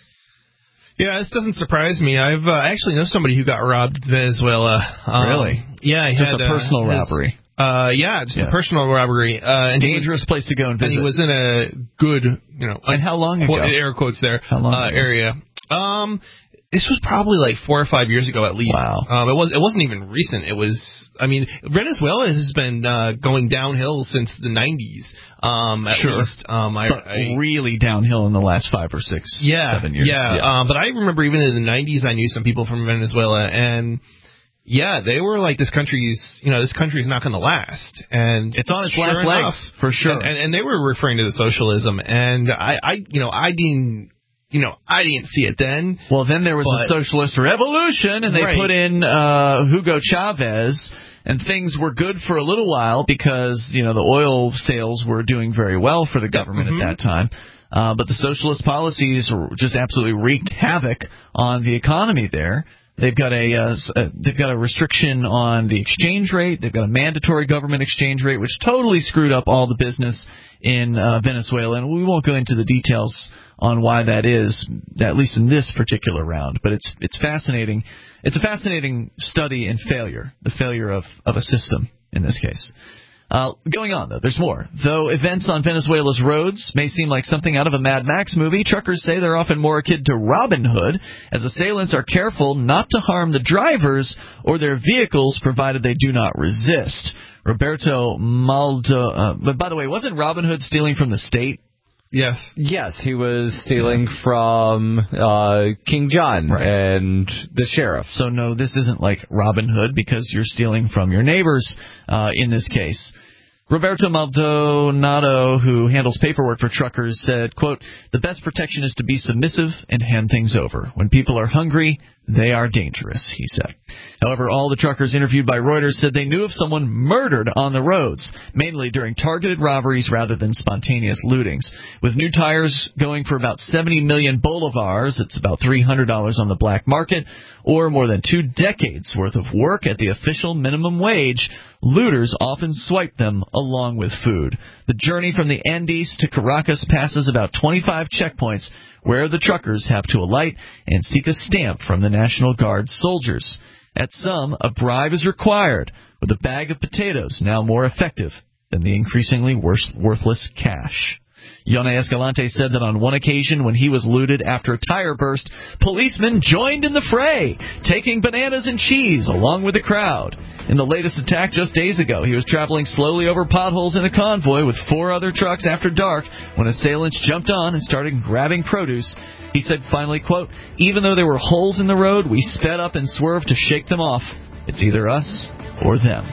Yeah, this doesn't surprise me. I've uh, actually know somebody who got robbed in Venezuela. Um, Really? Yeah, he Just had a personal his, robbery. Uh, yeah, just Yeah. a personal robbery. Uh, and Dangerous he was, place to go and visit. And he was in a good, you know, and how long ago? Air quotes there. How long uh, ago? Area. Um, This was probably like four or five years ago at least. Wow. Um, it was. It wasn't even recent. It was. I mean, Venezuela has been uh, going downhill since the nineties. Um, at sure. least. Um, I, but I, really downhill in the last five or six, yeah, seven years. Yeah. yeah. Um, but I remember even in the nineties, I knew some people from Venezuela, and yeah, they were like, "This country's, you know, this country's not going to last," and it's on its sure last enough, legs for sure. And, and, and they were referring to the socialism, and I, I, you know, I didn't. You know, I didn't see it then. Well, then there was but, a socialist revolution, and they right. put in uh, Hugo Chavez, and things were good for a little while because, you know, the oil sales were doing very well for the government mm-hmm. at that time. Uh, but the socialist policies just absolutely wreaked havoc on the economy there. They've got a uh, they've got a restriction on the exchange rate. They've got a mandatory government exchange rate, which totally screwed up all the business in uh, Venezuela. And we won't go into the details on why that is, at least in this particular round. But it's it's fascinating. It's a fascinating study in failure, the failure of, of a system in this case. Uh, going on, though, there's more. Though events on Venezuela's roads may seem like something out of a Mad Max movie, truckers say they're often more akin to Robin Hood, as assailants are careful not to harm the drivers or their vehicles, provided they do not resist. Roberto Maldo... Uh, but by the way, wasn't Robin Hood stealing from the state? Yes. Yes, he was stealing from uh, King John right. and the sheriff. So, no, this isn't like Robin Hood because you're stealing from your neighbors uh, in this case. Roberto Maldonado, who handles paperwork for truckers, said, quote, "The best protection is to be submissive and hand things over. When people are hungry, they are dangerous," he said. However, all the truckers interviewed by Reuters said they knew of someone murdered on the roads, mainly during targeted robberies rather than spontaneous lootings. With new tires going for about seventy million bolivars, it's about three hundred dollars on the black market, or more than two decades worth of work at the official minimum wage, looters often swipe them along with food. The journey from the Andes to Caracas passes about twenty-five checkpoints, where the truckers have to alight and seek a stamp from the National Guard soldiers. At some, a bribe is required, with a bag of potatoes now more effective than the increasingly worthless cash. Yone Escalante said that on one occasion when he was looted after a tire burst, policemen joined in the fray, taking bananas and cheese along with the crowd. In the latest attack just days ago, he was traveling slowly over potholes in a convoy with four other trucks after dark when assailants jumped on and started grabbing produce. He said finally, quote, "Even though there were holes in the road, we sped up and swerved to shake them off. It's either us or them."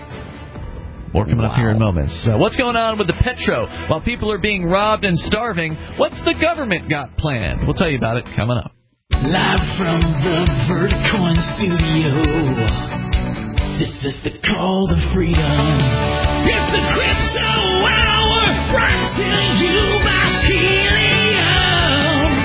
More coming wow. up here in moments. Uh, what's going on with the Petro? While people are being robbed and starving, what's the government got planned? We'll tell you about it coming up. Live from the Verticoin studio, this is the call to freedom. It's the Crypto Hour, brought to you by Helium.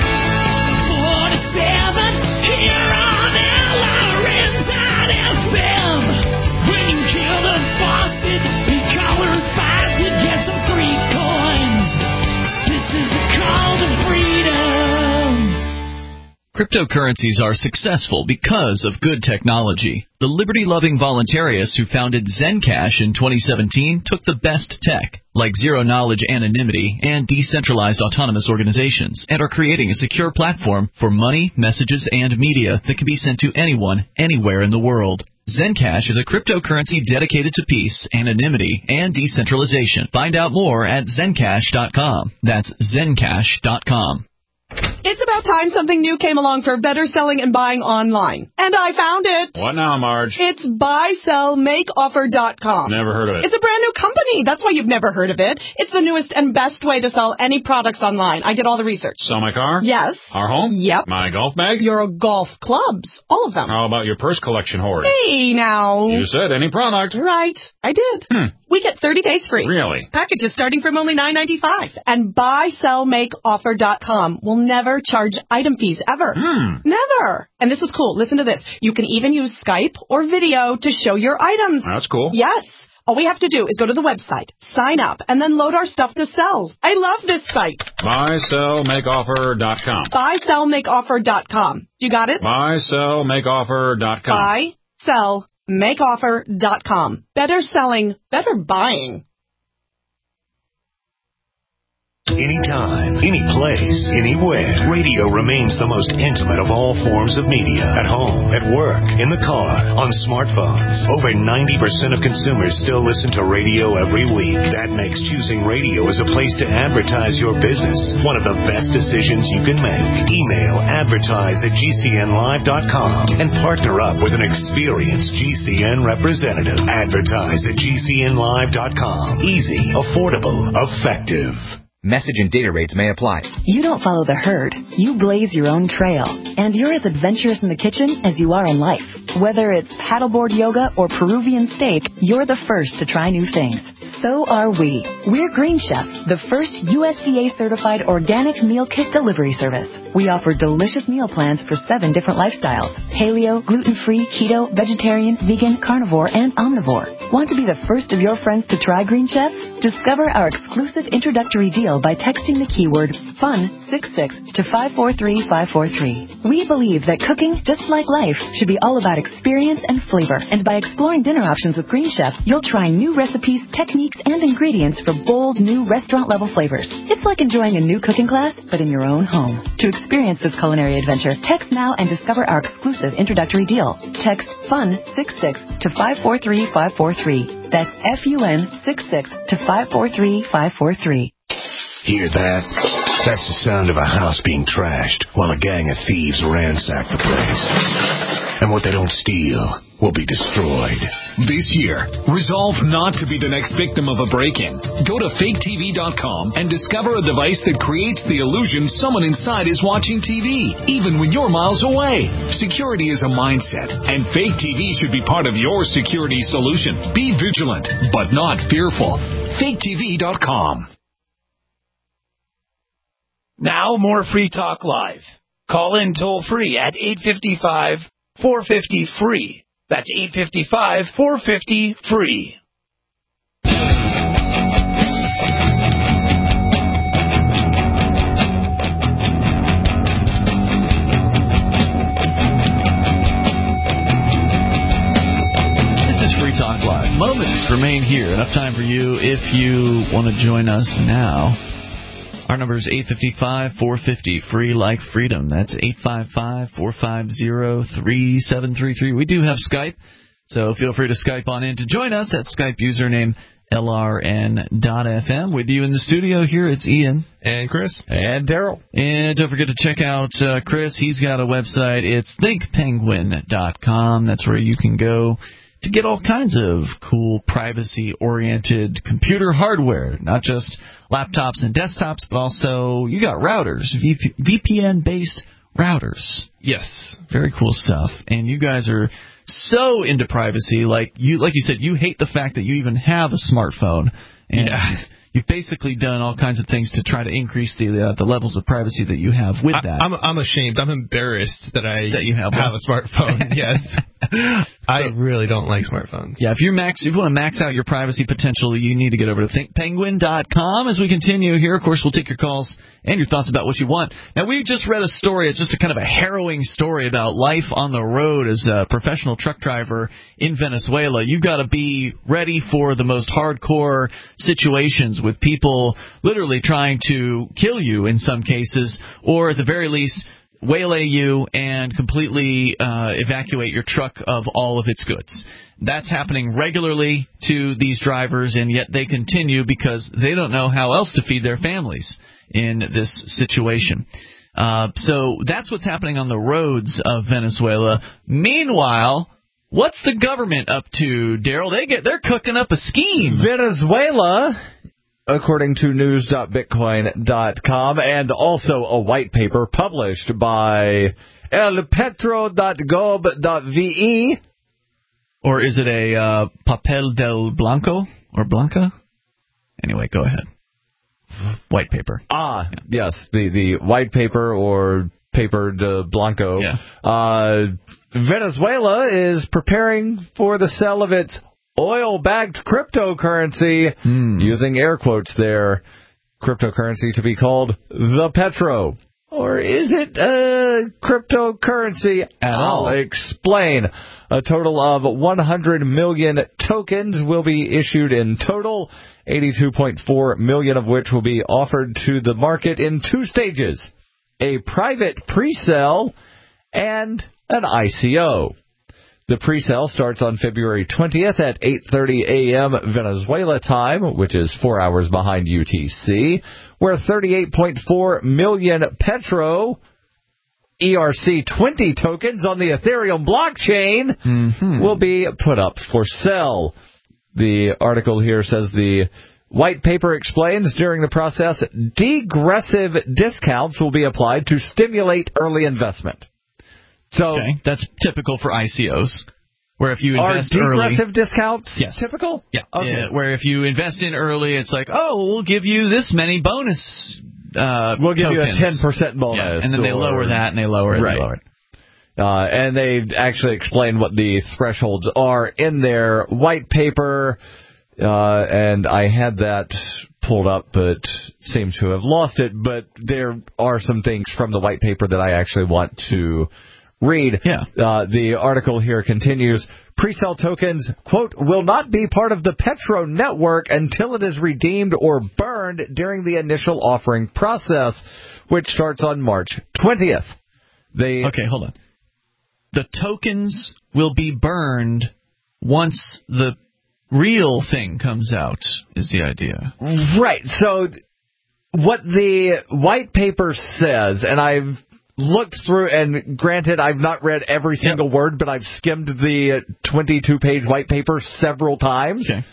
forty-seven here on L R N dot F M. When you kill the faucet, you color five to get some free coins. This is the call to freedom. Cryptocurrencies are successful because of good technology. The liberty-loving voluntarists who founded Zencash in twenty seventeen took the best tech, like zero-knowledge anonymity and decentralized autonomous organizations, and are creating a secure platform for money, messages, and media that can be sent to anyone, anywhere in the world. Zencash is a cryptocurrency dedicated to peace, anonymity, and decentralization. Find out more at zencash dot com. That's zencash dot com. It's about time something new came along for better selling and buying online. And I found it. What now, Marge? It's buy sell make offer dot com. Never heard of it. It's a brand new company. That's why you've never heard of it. It's the newest and best way to sell any products online. I did all the research. Sell my car? Yes. Our home? Yep. My golf bag? Your golf clubs. All of them. How about your purse collection hoard? Hey, now. You said any product. Right. I did. Hmm. We get thirty days free. Really? Packages starting from only nine ninety-five. And buy sell make offer dot com will never charge item fees ever. Hmm. Never. And this is cool. Listen to this. You can even use Skype or video to show your items. That's cool. Yes. All we have to do is go to the website, sign up, and then load our stuff to sell. I love this site. buy sell make offer dot com. buy sell make offer dot com. You got it? buy sell make offer dot com. buy sell make offer dot com. Better selling, better buying. Anytime, any place, anywhere. Radio remains the most intimate of all forms of media. At home, at work, in the car, on smartphones. Over ninety percent of consumers still listen to radio every week. That makes choosing radio as a place to advertise your business one of the best decisions you can make. Email advertise at G C N live dot com and partner up with an experienced G C N representative. Advertise at G C N live dot com. Easy, affordable, effective. Message and data rates may apply. You don't follow the herd. You blaze your own trail. And you're as adventurous in the kitchen as you are in life. Whether it's paddleboard yoga or Peruvian steak, you're the first to try new things. So are we. We're Green Chef, the first U S D A-certified organic meal kit delivery service. We offer delicious meal plans for seven different lifestyles: paleo, gluten-free, keto, vegetarian, vegan, carnivore, and omnivore. Want to be the first of your friends to try Green Chef? Discover our exclusive introductory deal by texting the keyword FUN sixty-six to five four three five four three. We believe that cooking, just like life, should be all about experience and flavor. And by exploring dinner options with Green Chef, you'll try new recipes, techniques, and ingredients for bold, new restaurant-level flavors. It's like enjoying a new cooking class, but in your own home. To experience this culinary adventure, text now and discover our exclusive introductory deal. Text FUN sixty-six to five four three five four three. That's F U N sixty-six to five four three five four three. Hear that? That's the sound of a house being trashed while a gang of thieves ransack the place. And what they don't steal will be destroyed. This year, resolve not to be the next victim of a break-in. Go to fake T V dot com and discover a device that creates the illusion someone inside is watching T V, even when you're miles away. Security is a mindset, and Fake T V should be part of your security solution. Be vigilant, but not fearful. fake T V dot com. Now more Free Talk Live. Call in toll free at eight five five, four five zero, free. That's eight five five, four five zero, free. This is Free Talk Live. Moments remain here. Enough time for you if you want to join us now. Our number is eight five five, four five zero, free like freedom. That's eight five five, four five zero, three seven three three. We do have Skype, so feel free to Skype on in to join us at Skype username L R N dot F M. With you in the studio here, it's Ian. And Chris. And Daryl. And don't forget to check out uh, Chris. He's got a website. It's think penguin dot com. That's where you can go to get all kinds of cool privacy-oriented computer hardware, not just laptops and desktops, but also you got routers, V P N-based routers. Yes. Very cool stuff. And you guys are so into privacy, like you like you said, you hate the fact that you even have a smartphone. And yeah. You've basically done all kinds of things to try to increase the uh, the levels of privacy that you have with that. I, I'm I'm ashamed. I'm embarrassed that I that you have, have a smartphone. Yes. I really don't like smartphones. Yeah, if you're max, if you want to max out your privacy potential, you need to get over to think penguin dot com. As we continue here, of course, we'll take your calls and your thoughts about what you want. Now, we just read a story. It's just a kind of a harrowing story about life on the road as a professional truck driver in Venezuela. You've got to be ready for the most hardcore situations with people literally trying to kill you in some cases, or at the very least waylay you and completely uh, evacuate your truck of all of its goods. That's happening regularly to these drivers, and yet they continue because they don't know how else to feed their families in this situation. Uh, so that's what's happening on the roads of Venezuela. Meanwhile, what's the government up to, Daryl? They get they're cooking up a scheme. Venezuela, according to news dot bitcoin dot com, and also a white paper published by el petro dot gov dot v e. Or is it a uh, papel del blanco or blanca? Anyway, go ahead. White paper. Ah, yeah. yes, the, the white paper or paper de blanco. Yeah. Uh, Venezuela is preparing for the sale of its oil-backed cryptocurrency, mm. using air quotes there, cryptocurrency to be called the Petro. Or is it uh, cryptocurrency? At I'll all. explain. A total of one hundred million tokens will be issued in total, eighty-two point four million of which will be offered to the market in two stages, a private pre-sale and an I C O. The pre-sale starts on February twentieth at eight thirty a.m. Venezuela time, which is four hours behind U T C, where thirty-eight point four million Petro E R C twenty tokens on the Ethereum blockchain mm-hmm. will be put up for sale. The article here says the white paper explains during the process, degressive discounts will be applied to stimulate early investment. So okay. That's typical for I C Os, where if you invest are early, degressive discounts yes. typical? Yeah. Okay. Yeah. Where if you invest in early, it's like, oh, we'll give you this many bonus. Uh, we'll give tokens. you a ten percent bonus, yeah. And then or, they lower that, and they lower it, right. and they lower it. Uh, and they actually explain what the thresholds are in their white paper. Uh, and I had that pulled up, but seem to have lost it. But there are some things from the white paper that I actually want to read. Yeah. Uh, the article here continues. Pre-sale tokens, quote, will not be part of the Petro network until it is redeemed or burned during the initial offering process, which starts on March twentieth. They okay, hold on. The tokens will be burned once the real thing comes out, is the idea. Right. So what the white paper says, and I've looked through, and granted, I've not read every single yep. word, but I've skimmed the twenty-two page white paper several times. Okay.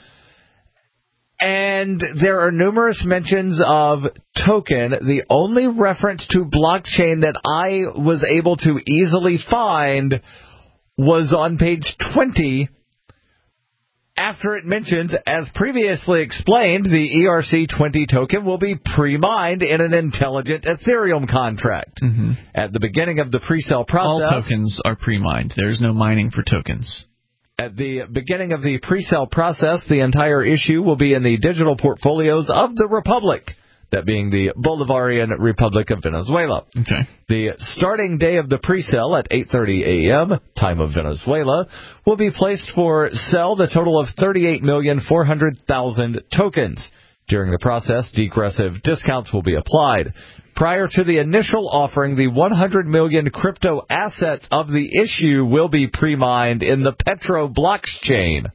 And there are numerous mentions of token. The only reference to blockchain that I was able to easily find was on page twenty, after it mentions, as previously explained, the E R C twenty token will be pre-mined in an intelligent Ethereum contract. Mm-hmm. At the beginning of the pre-sale process... All tokens are pre-mined. There's no mining for tokens. At the beginning of the pre-sale process, the entire issue will be in the digital portfolios of the Republic, that being the Bolivarian Republic of Venezuela. Okay. The starting day of the pre-sale at eight thirty a.m., time of Venezuela, will be placed for sale the total of thirty-eight million four hundred thousand tokens. During the process, degressive discounts will be applied. Prior to the initial offering, the one hundred million crypto assets of the issue will be pre-mined in the Petro blockchain.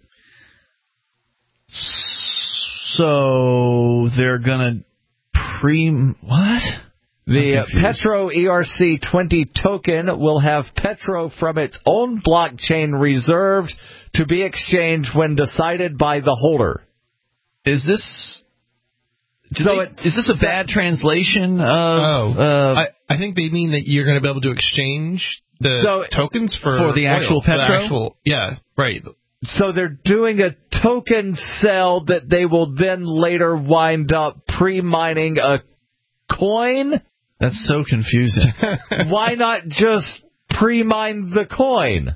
So they're going to pre... What? The Petro E R C twenty token will have Petro from its own blockchain reserved to be exchanged when decided by the holder. Is this... So they, it, is this a bad translation of... Oh, uh, I, I think they mean that you're going to be able to exchange the so tokens for... For the actual oil, Petro? The actual, yeah, right. So they're doing a token sale that they will then later wind up pre-mining a coin? That's so confusing. Why not just pre-mine the coin?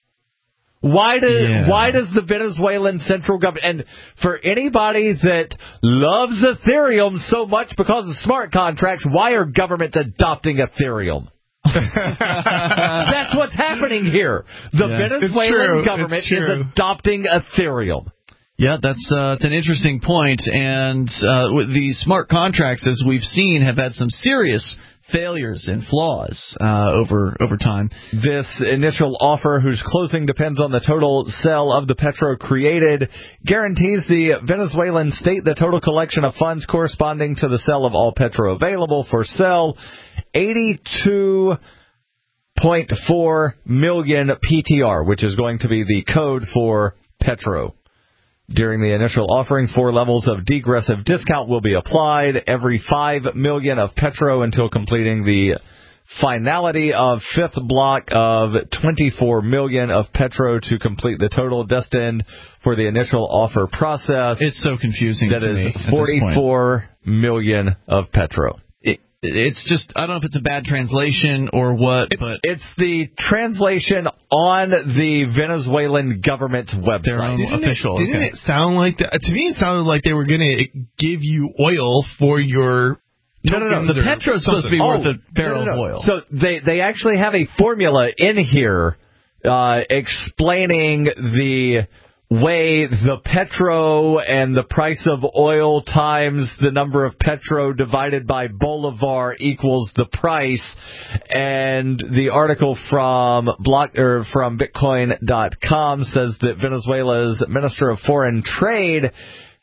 Why do, yeah. why does the Venezuelan central government, and for anybody that loves Ethereum so much because of smart contracts, why are governments adopting Ethereum? That's what's happening here. The yeah. Venezuelan government is adopting Ethereum. Yeah, that's uh, it's an interesting point, and uh, with these smart contracts, as we've seen, have had some serious failures and flaws uh, over over time. This initial offer, whose closing depends on the total sale of the Petro created, guarantees the Venezuelan state the total collection of funds corresponding to the sale of all Petro available for sale, eighty-two point four million P T R, which is going to be the code for Petro. During the initial offering, four levels of degressive discount will be applied, every five million of Petro until completing the finality of fifth block of twenty-four million of Petro to complete the total destined for the initial offer process. It's so confusing that to is me. forty-four million of Petro. It, it's just, I don't know if it's a bad translation or what, it, but... It's the translation on the Venezuelan government's website. Their own didn't official. It, didn't okay. it sound like that? To me, it sounded like they were going to give you oil for your No, no, no. The petro's supposed to be worth a barrel no, no, no. of oil. So they they actually have a formula in here uh, explaining the way the petro and the price of oil times the number of petro divided by bolivar equals the price. And the article from block or from Bitcoin dot com says that Venezuela's Minister of Foreign Trade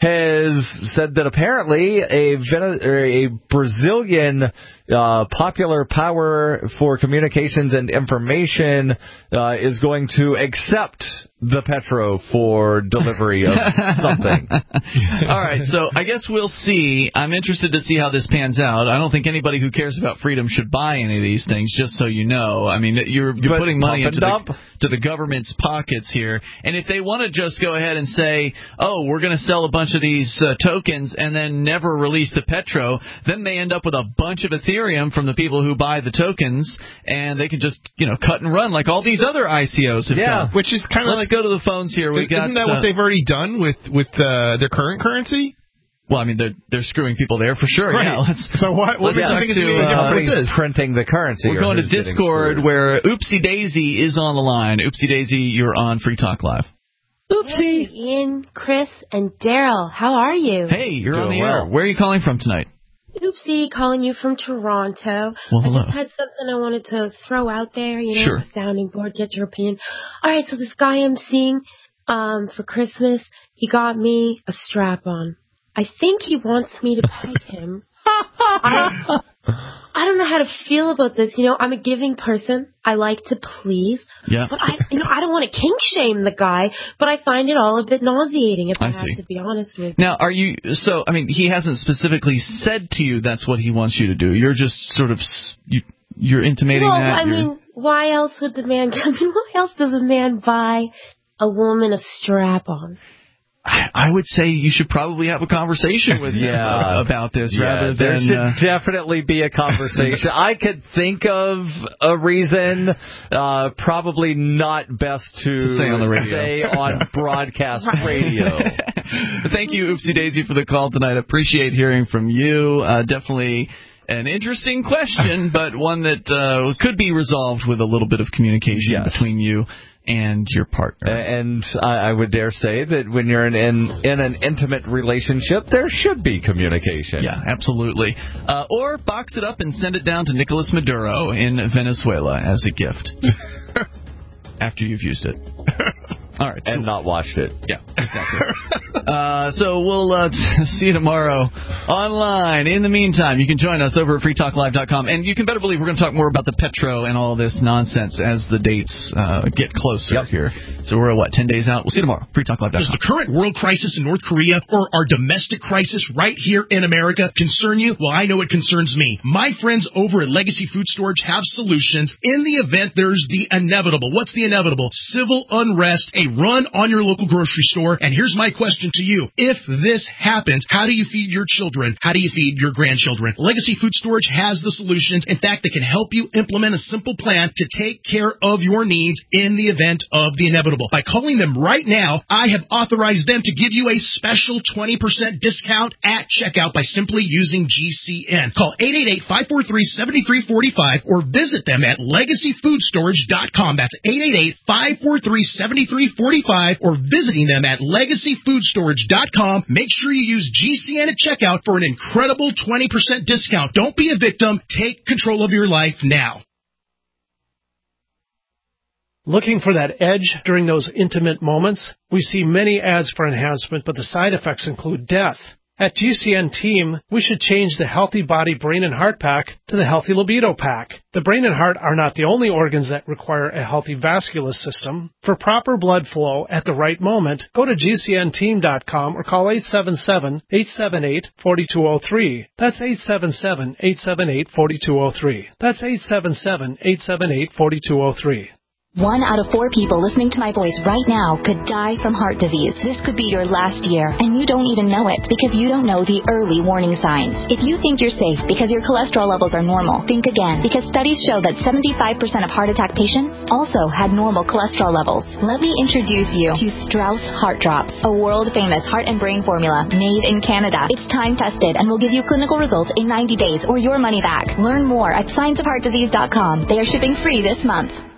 has said that apparently a Vene- or a Brazilian uh, popular power for communications and information uh, is going to accept the petro for delivery of something. All right, so I guess we'll see. I'm interested to see how this pans out. I don't think anybody who cares about freedom should buy any of these things, just so you know. I mean, you're you're But putting money pump into and the, to the government's pockets here. And if they want to just go ahead and say, oh, we're going to sell a bunch of these uh, tokens and then never release the petro, then they end up with a bunch of Ethereum from the people who buy the tokens, and they can just, you know, cut and run like all these other I C Os have Yeah, done. which is kind of Let's like... go to the phones here. We Isn't got, that uh, what they've already done with, with uh, their current currency? Well, I mean, they're they're screwing people there for sure. Right. Yeah, let's, so what, what let's makes you talk think it's to, really uh, different with this? Printing the currency. We're or going to who's getting Discord screwed. where Oopsie Daisy is on the line. Oopsie Daisy, you're on Free Talk Live. Oopsie. Hey, Ian, Chris, and Daryl. How are you? Hey, you're Doing on the well. air. Where are you calling from tonight? Oopsie, calling you from Toronto. Well, hello. I just had something I wanted to throw out there, you know, Sure. a sounding board, get your opinion. All right, so this guy I'm seeing um, for Christmas, he got me a strap-on. I think he wants me to peg him. I, I don't know how to feel about this. You know, I'm a giving person. I like to please. Yeah. But I, you know, I don't want to kink shame the guy, but I find it all a bit nauseating, if I, I have see. to be honest with you. Now, are you, so, I mean, he hasn't specifically said to you that's what he wants you to do. You're just sort of, s- you, you're intimating Well, that. I you're- mean, why else would the man, I mean, why else does a man buy a woman a strap-on? I would say you should probably have a conversation with him Yeah. about this Yeah, rather there than. should uh, definitely be a conversation. I could think of a reason, uh, probably not best to, To say on the radio. say on broadcast radio. Thank you, Oopsie Daisy, for the call tonight. Appreciate hearing from you. Uh, definitely an interesting question, but one that uh, could be resolved with a little bit of communication Yes. between you and your partner. And I, I would dare say that when you're in, in in an intimate relationship, there should be communication. Yeah, absolutely. Uh, or box it up and send it down to Nicolas Maduro in Venezuela as a gift after you've used it. All right, and so, not washed it. Yeah, exactly. uh, so we'll uh, see you tomorrow online. In the meantime, you can join us over at free talk live dot com. And you can better believe we're going to talk more about the petro and all this nonsense as the dates uh, get closer here. So we're, what, ten days out? We'll see you tomorrow. free talk live dot com. Does the current world crisis in North Korea or our domestic crisis right here in America concern you? Well, I know it concerns me. My friends over at Legacy Food Storage have solutions in the event there's the inevitable. What's the inevitable? Civil unrest, a run on your local grocery store. And here's my question to you. If this happens, how do you feed your children? How do you feed your grandchildren? Legacy Food Storage has the solutions. In fact, they can help you implement a simple plan to take care of your needs in the event of the inevitable. By calling them right now, I have authorized them to give you a special twenty percent discount at checkout by simply using G C N. Call eight eight eight, five four three, seven three four five or visit them at legacy food storage dot com. That's eight eight eight, five four three, seven three four five or visiting them at legacy food storage dot com. Make sure you use G C N at checkout for an incredible twenty percent discount. Don't be a victim. Take control of your life now. Looking for that edge during those intimate moments? We see many ads for enhancement, but the side effects include death. At G C N Team, we should change the Healthy Body, Brain, and Heart Pack to the Healthy Libido Pack. The brain and heart are not the only organs that require a healthy vascular system. For proper blood flow at the right moment, go to G C N team dot com or call eight seven seven, eight seven eight, four two zero three. That's eight seven seven, eight seven eight, four two zero three. That's eight seven seven, eight seven eight, four two zero three. One out of four people listening to my voice right now could die from heart disease. This could be your last year, and you don't even know it because you don't know the early warning signs. If you think you're safe because your cholesterol levels are normal, think again, because studies show that seventy-five percent of heart attack patients also had normal cholesterol levels. Let me introduce you to Strauss Heart Drops, a world-famous heart and brain formula made in Canada. It's time-tested and will give you clinical results in ninety days or your money back. Learn more at science of heart disease dot com. They are shipping free this month.